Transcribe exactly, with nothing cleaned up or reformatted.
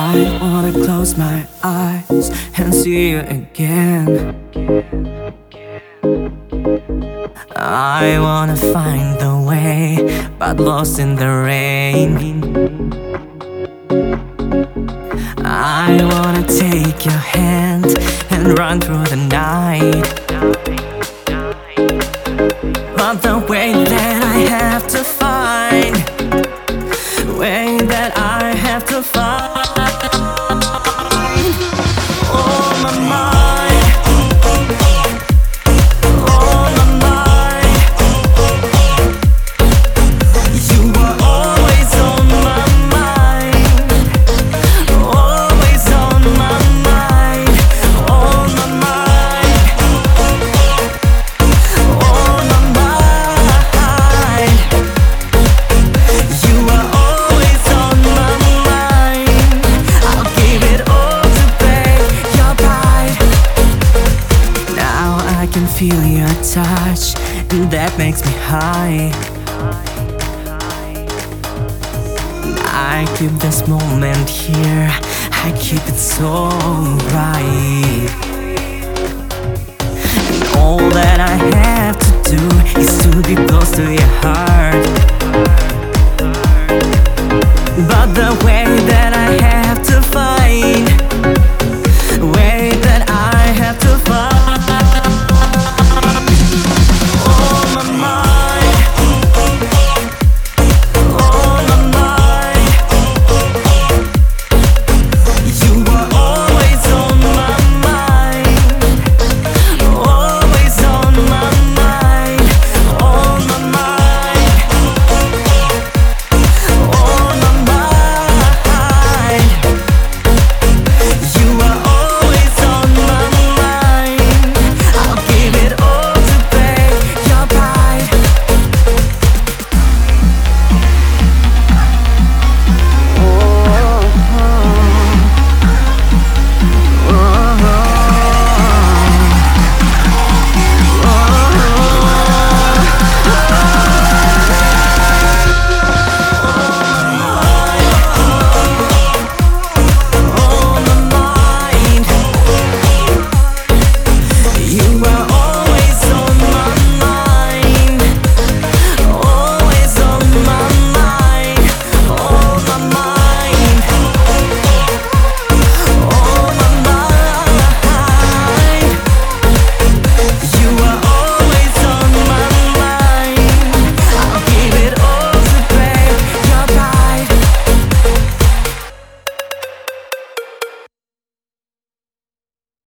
I wanna close my eyes and see you again. I wanna find the way, but lost in the rain. I wanna take your hand and run through the night, but the way that I have to find, way that I have to find. Oh my mind, oh my mind, you are always on my mind, always on my mind, on my mind, on my mind. You are always on my mind. I'll give it all to pay your pride. Now I can feel your touch, and that makes me high. I keep this moment here, I keep it so right. And all that I have to do is to be close to your heart.